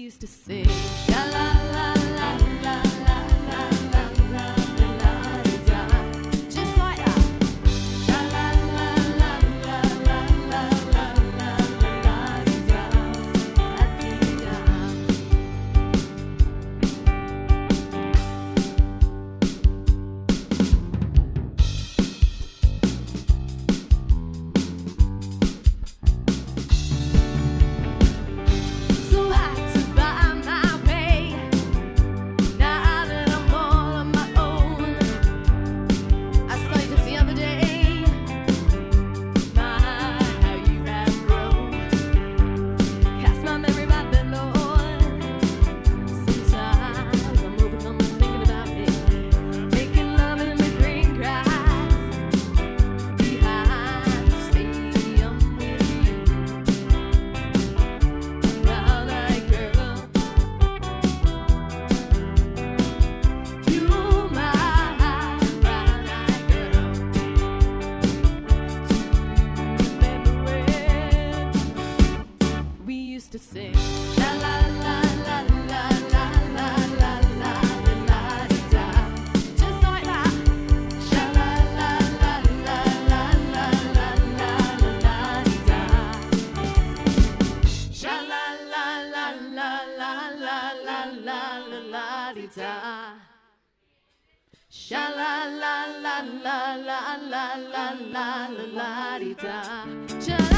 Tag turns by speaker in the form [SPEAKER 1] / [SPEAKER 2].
[SPEAKER 1] used to sing. Sha la la la la la la la la la da. Just like that. Sha la la la la la la la la la da. La-dee-da. So hard to find my way now that I'm all on my own. I saw you just the other day. My, how you have grown. Cast my memory by the Lord. Sometimes I'm overcome with thinking about me, making love in the green grass behind the stadium with you. Brown-eyed girl, you my brown-eyed girl. Do you remember when we used to sing? La la la la la la la la la la da. Just like that. Sha la la la la la la la la la da. Sha la la la la la la la la la la da. Sha la la la la la la la la la la da. Sha